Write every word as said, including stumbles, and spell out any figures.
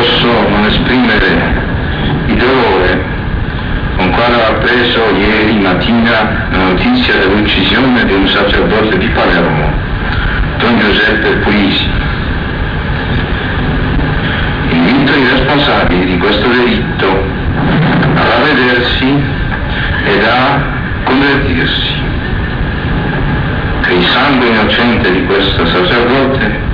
posso non esprimere il dolore con quale ho appreso ieri mattina la notizia dell'uccisione di un sacerdote di Palermo, Don Giuseppe Puisi. Invito i responsabili di questo delitto a ravvedersi ed a convertirsi, che il sangue innocente di questo sacerdote